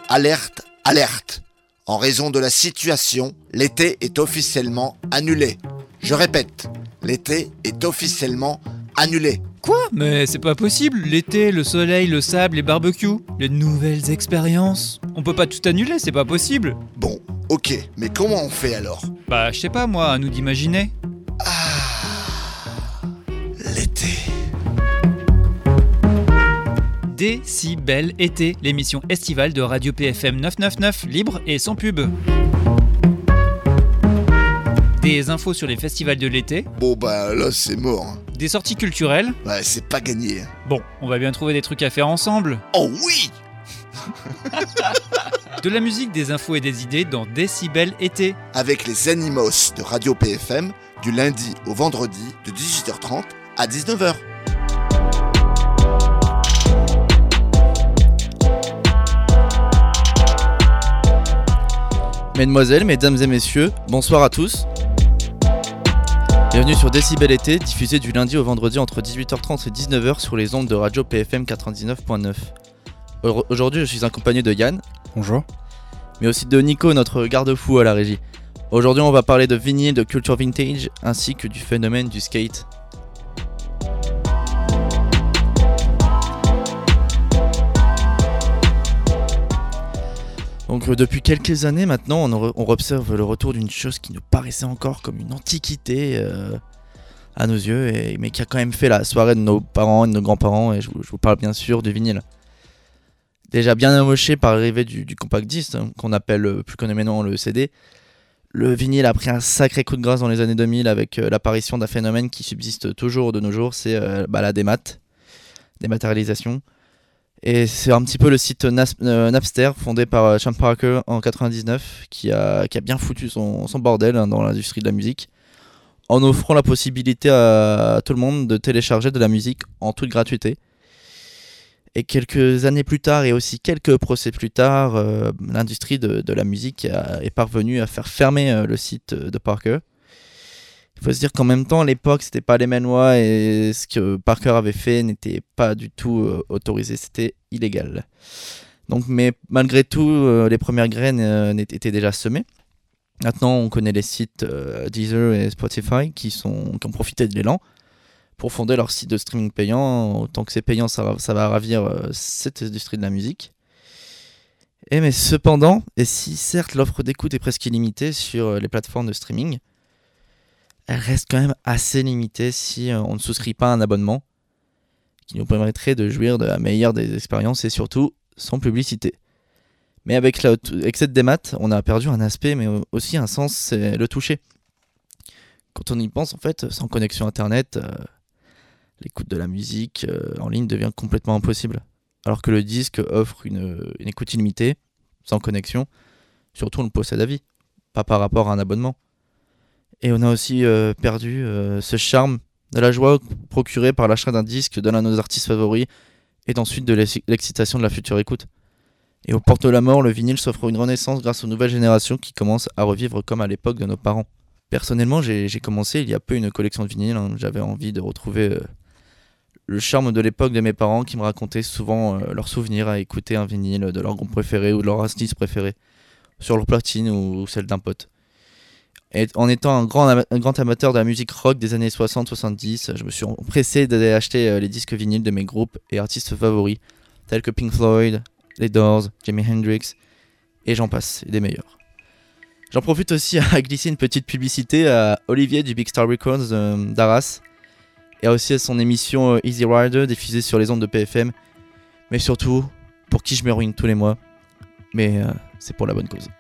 Alerte, alerte. En raison de la situation, l'été est officiellement annulé. Je répète, l'été est officiellement annulé. Quoi ? Mais c'est pas possible. L'été, le soleil, le sable, les barbecues, les nouvelles expériences. On peut pas tout annuler, c'est pas possible. Bon, ok, mais comment on fait alors ? Bah, je sais pas moi, à nous d'imaginer. L'été. Décibel été, l'émission estivale de Radio PFM 999, libre et sans pub. Des infos sur les festivals de l'été. Bon bah là c'est mort. Des sorties culturelles. Ouais, c'est pas gagné. Bon, on va bien trouver des trucs à faire ensemble. Oh oui. De la musique, des infos et des idées dans Décibel été. Avec les Animos de Radio PFM, du lundi au vendredi, de 18h30 à 19h. Mesdemoiselles, mesdames et messieurs, bonsoir à tous. Bienvenue sur Décibel été, diffusé du lundi au vendredi entre 18h30 et 19h sur les ondes de Radio PFM 99.9. Aujourd'hui, je suis accompagné de Yann. Bonjour. Mais aussi de Nico, notre garde-fou à la régie. Aujourd'hui, on va parler de vinyle, de culture vintage, ainsi que du phénomène du skate. Donc depuis quelques années maintenant, on observe le retour d'une chose qui nous paraissait encore comme une antiquité à nos yeux, mais qui a quand même fait la soirée de nos parents et de nos grands-parents, et je vous parle bien sûr du vinyle. Déjà bien amoché par l'arrivée du compact disc, qu'on appelle plus communément le CD, le vinyle a pris un sacré coup de grâce dans les années 2000 avec l'apparition d'un phénomène qui subsiste toujours de nos jours, c'est la dématérialisation. Et c'est un petit peu le site Napster, fondé par Sean Parker en 99, qui a bien foutu son bordel dans l'industrie de la musique, en offrant la possibilité à tout le monde de télécharger de la musique en toute gratuité. Et quelques années plus tard, et aussi quelques procès plus tard, l'industrie de la musique est parvenue à faire fermer le site de Parker. Il faut se dire qu'en même temps, à l'époque, c'était pas les mêmes lois et ce que Parker avait fait n'était pas du tout autorisé, c'était illégal. Donc, mais malgré tout, les premières graines étaient déjà semées. Maintenant, on connaît les sites Deezer et Spotify qui ont profité de l'élan pour fonder leur site de streaming payant. Autant que c'est payant, ça va ravir cette industrie de la musique. Mais cependant, et si certes l'offre d'écoute est presque illimitée sur les plateformes de streaming, elle reste quand même assez limitée si on ne souscrit pas à un abonnement qui nous permettrait de jouir de la meilleure des expériences et surtout sans publicité. Mais avec cette démat, on a perdu un aspect mais aussi un sens, c'est le toucher. Quand on y pense, en fait, sans connexion internet, l'écoute de la musique en ligne devient complètement impossible. Alors que le disque offre une écoute illimitée, sans connexion, surtout on le possède à vie, pas par rapport à un abonnement. Et on a aussi perdu ce charme de la joie procurée par l'achat d'un disque de l'un de nos artistes favoris et ensuite de l'excitation de la future écoute. Et aux portes de la mort, le vinyle s'offre une renaissance grâce aux nouvelles générations qui commencent à revivre comme à l'époque de nos parents. Personnellement, j'ai commencé il y a peu une collection de vinyles. J'avais envie de retrouver le charme de l'époque de mes parents qui me racontaient souvent leurs souvenirs à écouter un vinyle de leur groupe préféré ou de leur artiste préféré sur leur platine ou celle d'un pote. Et en étant un grand amateur de la musique rock des années 60-70, je me suis empressé d'aller acheter les disques vinyles de mes groupes et artistes favoris, tels que Pink Floyd, les Doors, Jimi Hendrix, et j'en passe, et des meilleurs. J'en profite aussi à glisser une petite publicité à Olivier du Big Star Records d'Arras, et aussi à son émission Easy Rider diffusée sur les ondes de PFM, mais surtout, pour qui je me ruine tous les mois, mais c'est pour la bonne cause.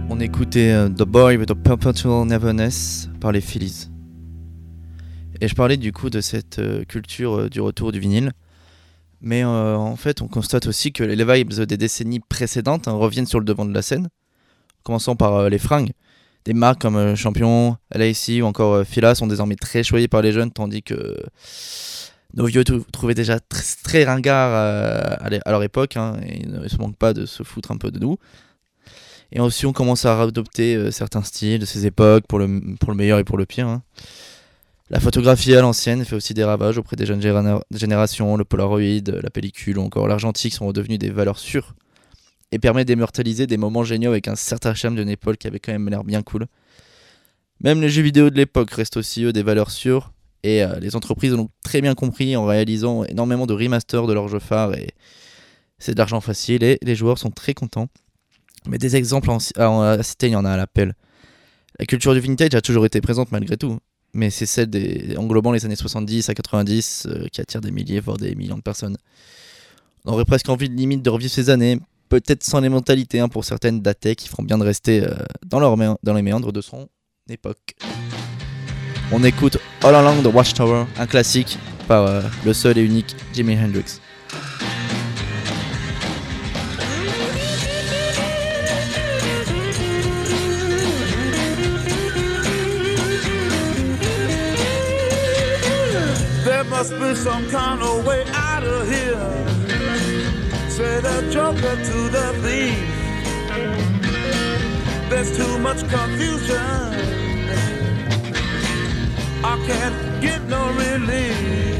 On écoutait The Boy with the Perpetual Neverness par les Phillies. Et je parlais du coup de cette culture du retour du vinyle. Mais en fait, on constate aussi que les vibes des décennies précédentes reviennent sur le devant de la scène. Commençant par les fringues. Des marques comme Champion, LAC ou encore Fila sont désormais très choyées par les jeunes, tandis que nos vieux trouvaient déjà très ringards à leur époque, hein, et ils ne se manquent pas de se foutre un peu de nous. Et aussi on commence à adopter certains styles de ces époques pour le meilleur et pour le pire. Hein. La photographie à l'ancienne fait aussi des ravages auprès des jeunes générations. Le Polaroid, la pellicule ou encore l'argentique sont redevenus des valeurs sûres et permet d'immortaliser des moments géniaux avec un certain charme d'une époque qui avait quand même l'air bien cool. Même les jeux vidéo de l'époque restent aussi eux des valeurs sûres, et les entreprises l'ont très bien compris en réalisant énormément de remasters de leurs jeux phares, et c'est de l'argent facile et les joueurs sont très contents. Mais des exemples à citer, il y en a à l'appel. La culture du vintage a toujours été présente malgré tout, mais c'est celle englobant les années 70 à 90 qui attire des milliers voire des millions de personnes. On aurait presque envie limite de revivre ces années, peut-être sans les mentalités pour certaines datées qui feront bien de rester dans les méandres de son époque. On écoute All Along the Watchtower, un classique par le seul et unique Jimi Hendrix. There must be some kind of way out of here. Say the joker to the thief. There's too much confusion. I can't get no relief.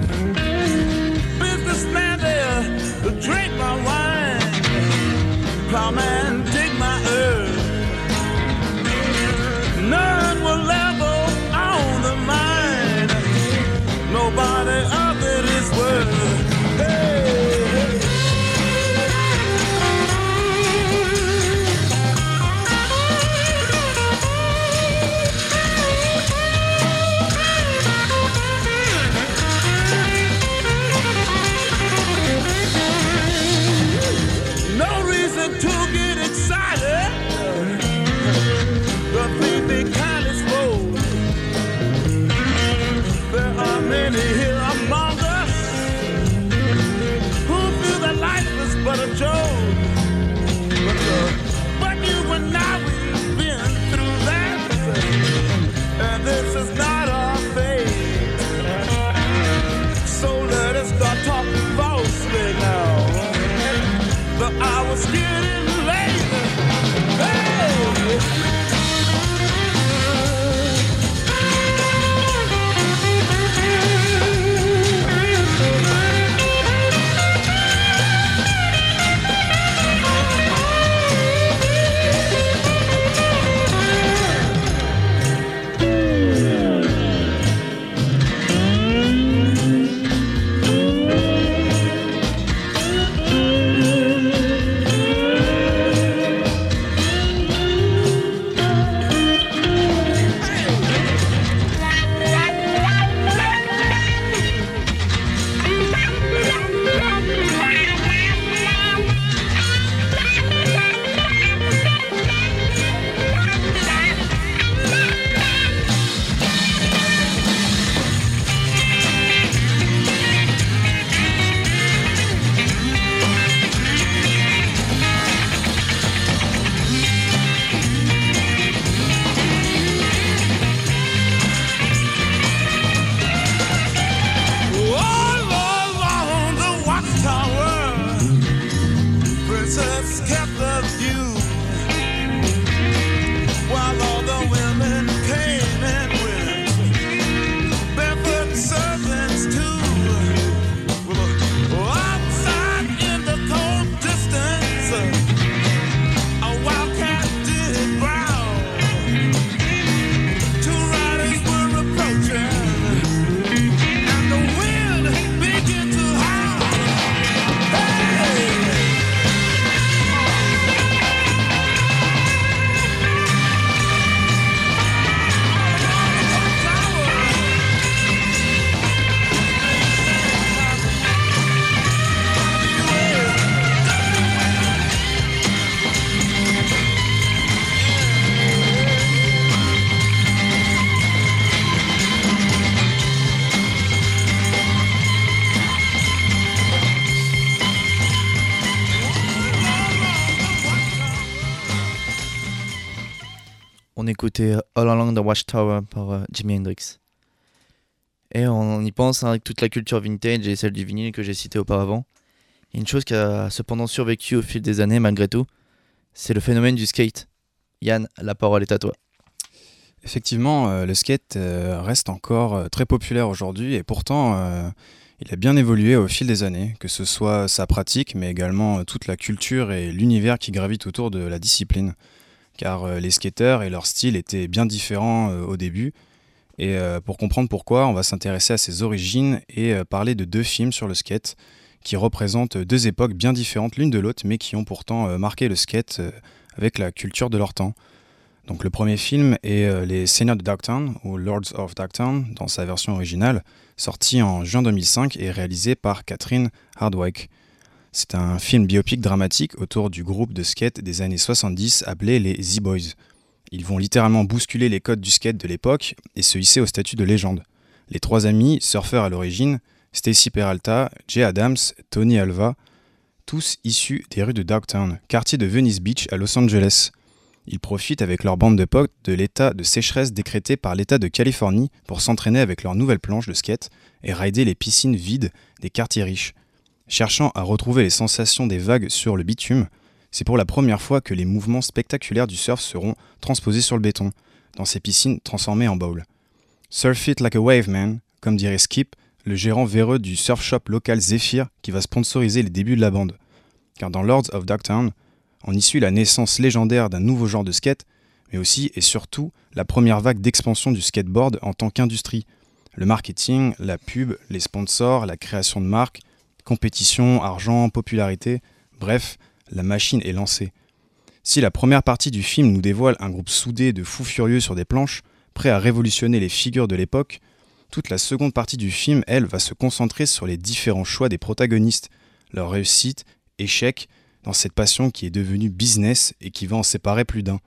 Businessman there to drink my wine. Plowman dig my earth. None will ever own the mine. Nobody of it is worth. Hey. No reason to get excited. on écoutait All Along the Watchtower par Jimi Hendrix. Et on y pense avec toute la culture vintage et celle du vinyle que j'ai cité auparavant. Il y a une chose qui a cependant survécu au fil des années malgré tout, c'est le phénomène du skate. Yann, la parole est à toi. Effectivement, le skate reste encore très populaire aujourd'hui et pourtant il a bien évolué au fil des années, que ce soit sa pratique mais également toute la culture et l'univers qui gravitent autour de la discipline. Car les skateurs et leur style étaient bien différents au début. Et pour comprendre pourquoi, on va s'intéresser à ses origines et parler de 2 films sur le skate qui représentent 2 époques bien différentes l'une de l'autre mais qui ont pourtant marqué le skate avec la culture de leur temps. Donc le premier film est Les Seigneurs de Dogtown ou Lords of Dogtown dans sa version originale, sorti en juin 2005 et réalisé par Catherine Hardwicke. C'est un film biopic dramatique autour du groupe de skate des années 70 appelé les Z-Boys. Ils vont littéralement bousculer les codes du skate de l'époque et se hisser au statut de légende. Les 3 amis, surfeurs à l'origine, Stacy Peralta, Jay Adams, Tony Alva, tous issus des rues de Dogtown, quartier de Venice Beach à Los Angeles. Ils profitent avec leur bande de potes de l'état de sécheresse décrété par l'État de Californie pour s'entraîner avec leur nouvelle planche de skate et rider les piscines vides des quartiers riches. Cherchant à retrouver les sensations des vagues sur le bitume, c'est pour la première fois que les mouvements spectaculaires du surf seront transposés sur le béton, dans ces piscines transformées en bowl. Surf it like a wave man, comme dirait Skip, le gérant véreux du surf shop local Zephyr qui va sponsoriser les débuts de la bande. Car dans Lords of Dogtown, on y suit la naissance légendaire d'un nouveau genre de skate, mais aussi et surtout la première vague d'expansion du skateboard en tant qu'industrie. Le marketing, la pub, les sponsors, la création de marques, compétition, argent, popularité, bref, la machine est lancée. Si la première partie du film nous dévoile un groupe soudé de fous furieux sur des planches, prêts à révolutionner les figures de l'époque, toute la seconde partie du film, elle, va se concentrer sur les différents choix des protagonistes, leurs réussites, échecs, dans cette passion qui est devenue business et qui va en séparer plus d'un.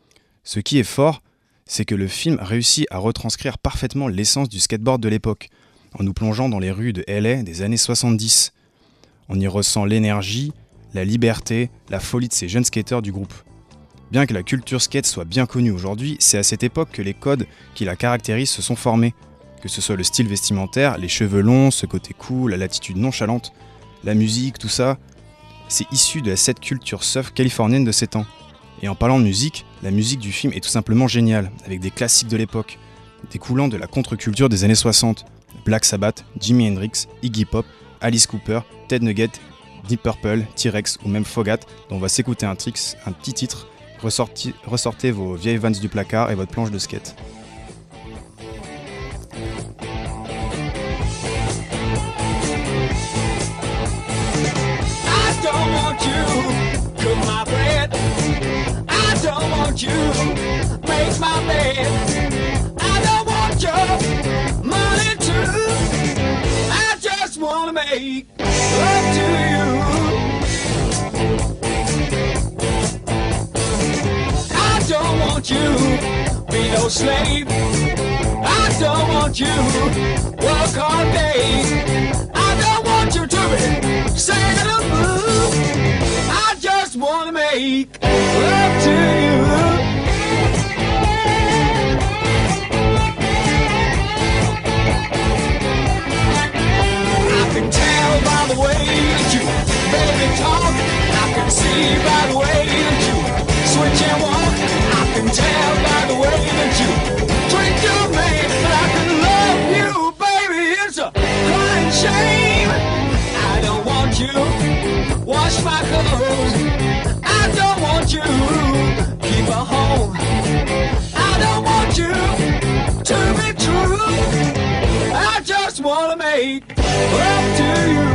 Ce qui est fort, c'est que le film réussit à retranscrire parfaitement l'essence du skateboard de l'époque, en nous plongeant dans les rues de LA des années 70. On y ressent l'énergie, la liberté, la folie de ces jeunes skateurs du groupe. Bien que la culture skate soit bien connue aujourd'hui, c'est à cette époque que les codes qui la caractérisent se sont formés. Que ce soit le style vestimentaire, les cheveux longs, ce côté cool, l'attitude nonchalante, la musique, tout ça, c'est issu de cette culture surf californienne de ces temps. Et en parlant de musique, la musique du film est tout simplement géniale, avec des classiques de l'époque, découlant de la contre-culture des années 60. Black Sabbath, Jimi Hendrix, Iggy Pop, Alice Cooper, Ted Nugget, Deep Purple, T-Rex ou même Fogat, dont on va s'écouter un petit titre. Ressortez vos vieilles Vans du placard et votre planche de skate. I don't want you, cook my bread. I don't want you, make my bed. I don't want your money too. I just wanna make love to you. I don't want you, be no slave. I don't want you, work all day. I don't want you to be Santa Blue. I just wanna make love to you. I can tell by the way that you baby talk. I can see by the way that you switch and walk. I can tell by the way that you treat your man. But I can love you, baby, it's a crying shame. I don't want you, wash my clothes. I don't want you, keep a home. I don't want you to be true. I just wanna make love to you.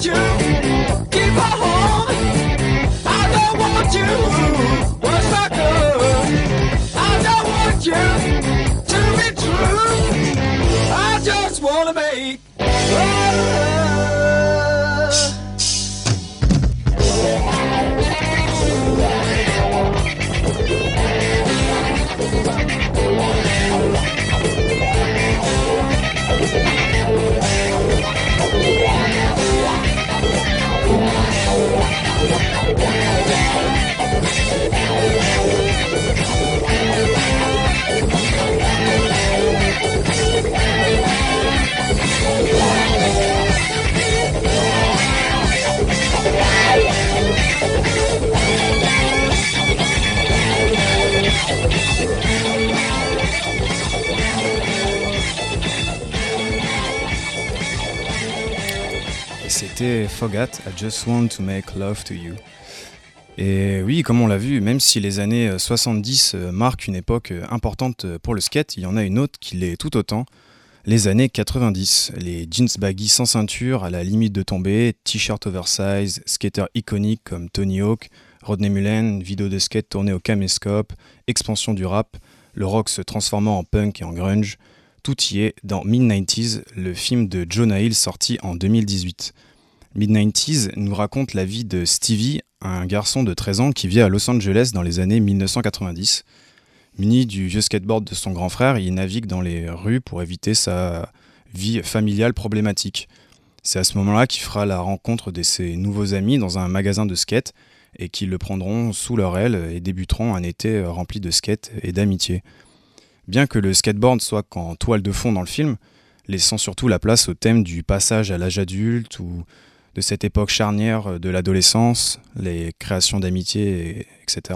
want you. Keep on. I don't want you. What's not good? I don't want you to be true. I just wanna make love. C'était Fogat, I Just Want to Make Love to You. Et oui, comme on l'a vu, même si les années 70 marquent une époque importante pour le skate, il y en a une autre qui l'est tout autant, les années 90. Les jeans baggy sans ceinture, à la limite de tomber, t-shirt oversize, skaters iconiques comme Tony Hawk, Rodney Mullen, vidéos de skate tournées au caméscope, expansion du rap, le rock se transformant en punk et en grunge, tout y est dans Mid-90s, le film de Jonah Hill sorti en 2018. Mid-90s nous raconte la vie de Stevie, un garçon de 13 ans qui vit à Los Angeles dans les années 1990. Muni du vieux skateboard de son grand frère, il navigue dans les rues pour éviter sa vie familiale problématique. C'est à ce moment-là qu'il fera la rencontre de ses nouveaux amis dans un magasin de skate et qui le prendront sous leur aile et débuteront un été rempli de skate et d'amitié. Bien que le skateboard soit qu'en toile de fond dans le film, laissant surtout la place au thème du passage à l'âge adulte ou de cette époque charnière de l'adolescence, les créations d'amitié, etc.,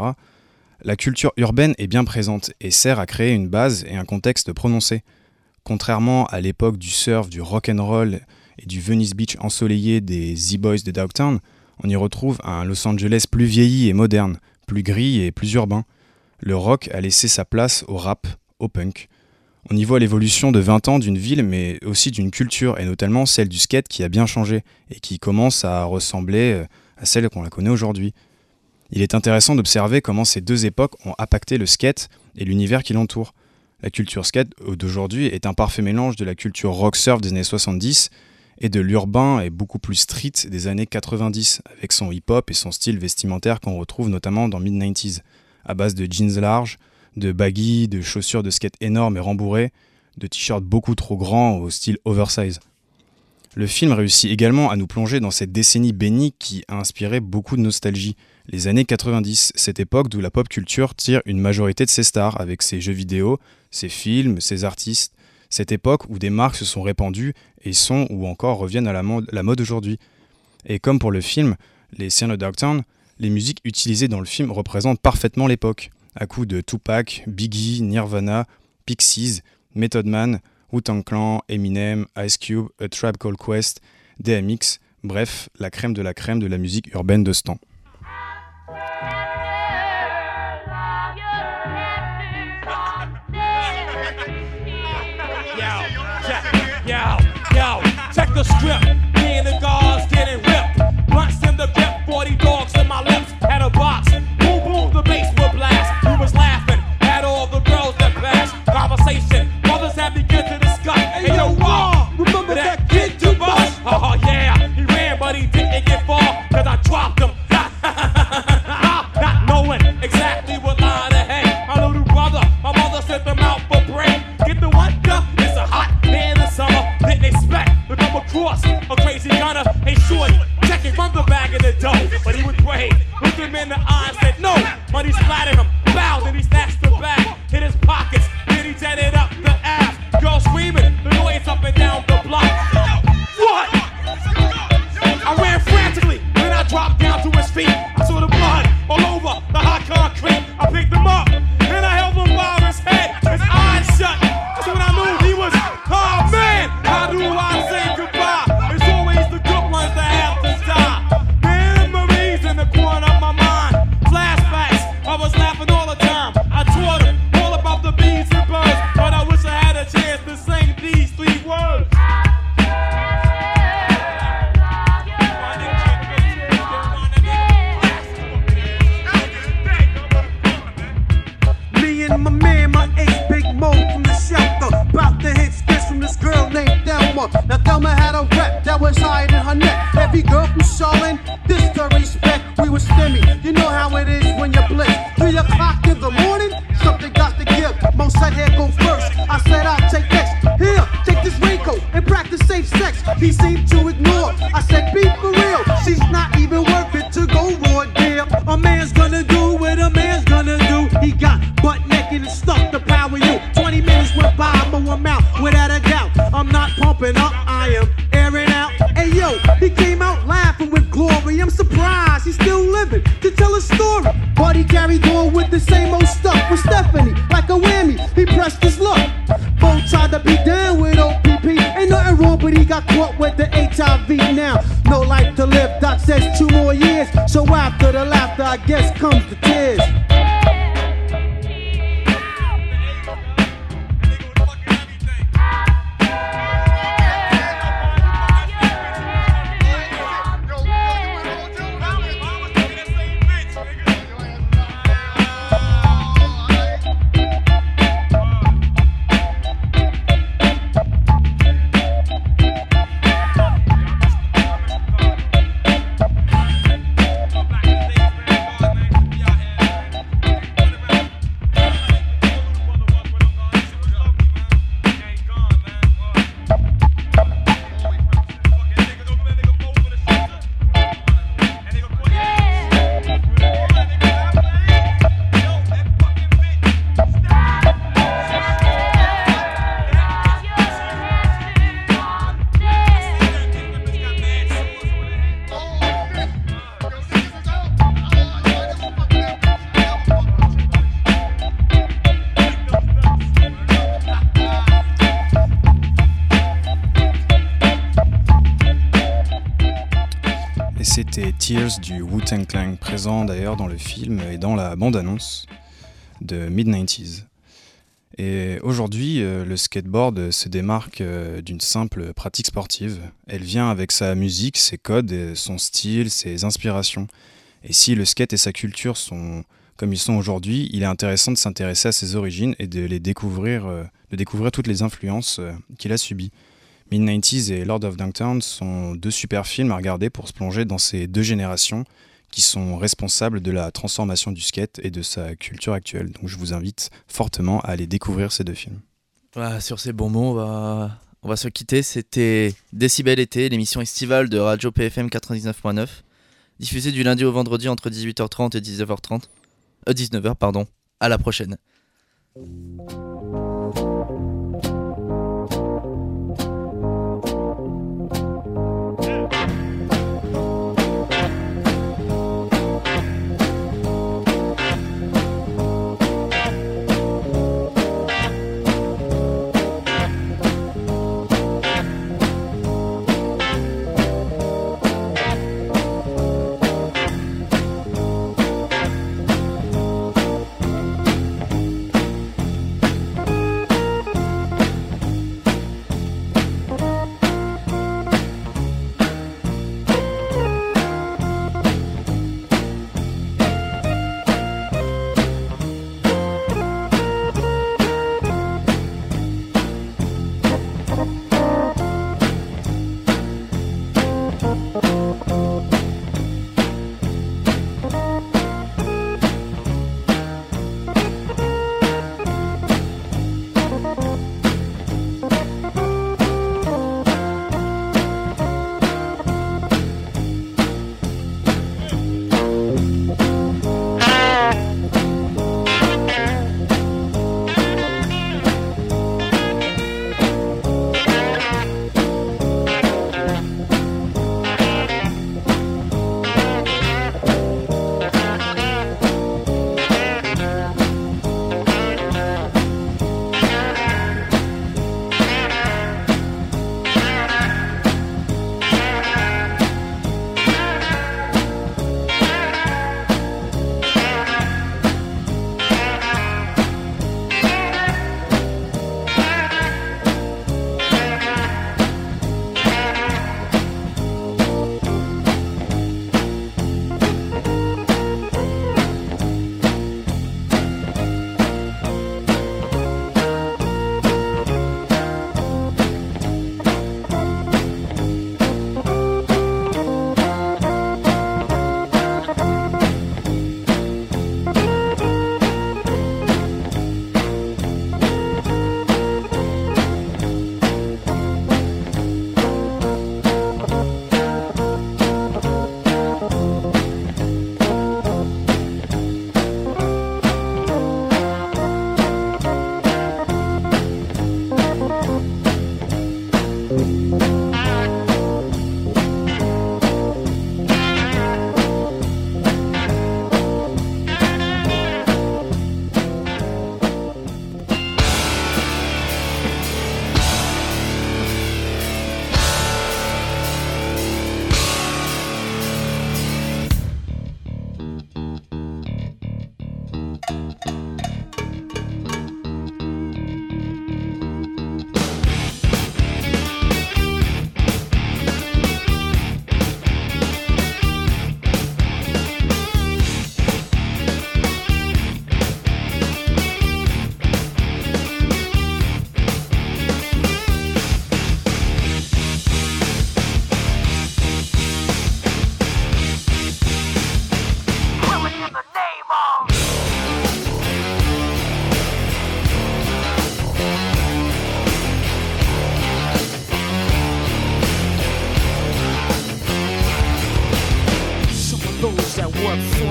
la culture urbaine est bien présente et sert à créer une base et un contexte prononcé. Contrairement à l'époque du surf, du rock'n'roll et du Venice Beach ensoleillé des Z-Boys de Dogtown, on y retrouve un Los Angeles plus vieilli et moderne, plus gris et plus urbain. Le rock a laissé sa place au rap, au punk. On y voit l'évolution de 20 ans d'une ville, mais aussi d'une culture, et notamment celle du skate qui a bien changé, et qui commence à ressembler à celle qu'on la connaît aujourd'hui. Il est intéressant d'observer comment ces deux époques ont impacté le skate et l'univers qui l'entoure. La culture skate d'aujourd'hui est un parfait mélange de la culture rock-surf des années 70 et de l'urbain et beaucoup plus street des années 90, avec son hip-hop et son style vestimentaire qu'on retrouve notamment dans Mid-90s, à base de jeans larges, de baggy, de chaussures de skate énormes et rembourrées, de t-shirts beaucoup trop grands au style oversize. Le film réussit également à nous plonger dans cette décennie bénie qui a inspiré beaucoup de nostalgie. Les années 90, cette époque d'où la pop culture tire une majorité de ses stars avec ses jeux vidéo, ses films, ses artistes. Cette époque où des marques se sont répandues et sont ou encore reviennent à la mode aujourd'hui. Et comme pour le film, les Scene of Dogtown, les musiques utilisées dans le film représentent parfaitement l'époque, à coups de Tupac, Biggie, Nirvana, Pixies, Method Man, Wu-Tang Clan, Eminem, Ice Cube, A Tribe Called Quest, DMX, bref, la crème de la musique urbaine de ce temps. Yo, check the script. Me and the guards getting ripped. Blunts in the grip, 40 dogs in my lips. Had a box. Boom, boom, the bass would blast. We was laughing at all the girls that passed. Conversation, mothers had begun to discuss. Hey, yo, remember that kid to bust? Oh, yeah, he ran, but he didn't get far. Cause I dropped him. Not knowing exactly what line ahead. My little brother, my mother sent them out for bread. Get the one duck, it's a hot day in the summer. Didn't expect to come across a crazy gunner. Hey, shorty, check it, run the bag in the dough. But he was brave, looked him in the eye and said no. Money splattered him, bowed and he snatched the bag. Hit his pockets, then he jetted up the ass. Girl screaming, the noise up and down the block. What? I ran frantically, then I dropped down to his feet. I saw the blood all over the hot concrete. I picked him up, and I held him by his head, his eyes shut. That's when I knew he was, oh man, how do I say goodbye? It's always the good ones that have to die. Memories in the corner of my mind, flashbacks, I was laughing. know how it is when you're blitzed. 3 o'clock in the morning, something got to give. Mo said, here go first. I said, I'll take next. Here, take this raincoat and practice safe sex. He seemed to ignore. I said, be for real. She's not even worth it to go raw deal. A man's gonna do what a man's gonna do. He got butt naked and stuck to power you. 20 minutes went by, I'm out without a doubt. I'm not pumping up, I am airing out. Hey yo, he came out laughing with glory. I'm surprised he's still living to tell a story. But he carried on with the same old stuff with Stephanie, like a whammy. He pressed his luck. Both tried to be down with OPP. Ain't nothing wrong, but he got caught with the HIV now. No life to live, Doc says 2 more years. So after the laughter, I guess comes the tears. C'était Tears du Wu-Tang Clan, présent d'ailleurs dans le film et dans la bande-annonce de Mid-90s. Et aujourd'hui, le skateboard se démarque d'une simple pratique sportive. Elle vient avec sa musique, ses codes, son style, ses inspirations. Et si le skate et sa culture sont comme ils sont aujourd'hui, il est intéressant de s'intéresser à ses origines et de découvrir toutes les influences qu'il a subies. Mid-90s et Lord of Dogtown sont 2 super films à regarder pour se plonger dans ces 2 générations qui sont responsables de la transformation du skate et de sa culture actuelle. Donc je vous invite fortement à aller découvrir ces 2 films. Voilà, sur ces bons mots, on va se quitter. C'était Décibel été, l'émission estivale de Radio PFM 99.9, diffusée du lundi au vendredi entre 18h30 et 19h, pardon. À la prochaine.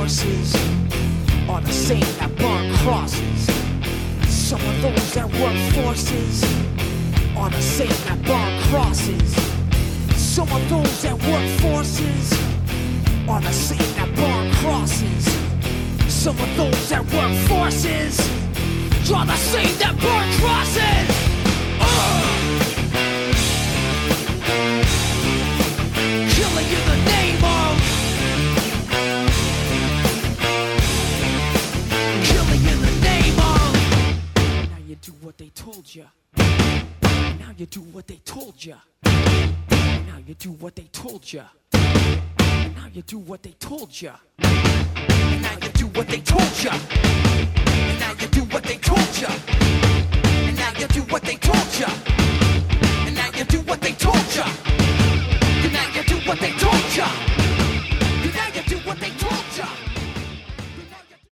forces are the same that burn crosses. Some of those that work forces are the same that burn crosses. Some of those that work forces are the same that burn crosses. Some of those that work forces are the same that burn crosses. Killing in the name of. Killing in the name of. Now you do what they told ya. Now you do what they told ya. Now you do what they told ya. Now you do what they told ya. Now you do what they told ya.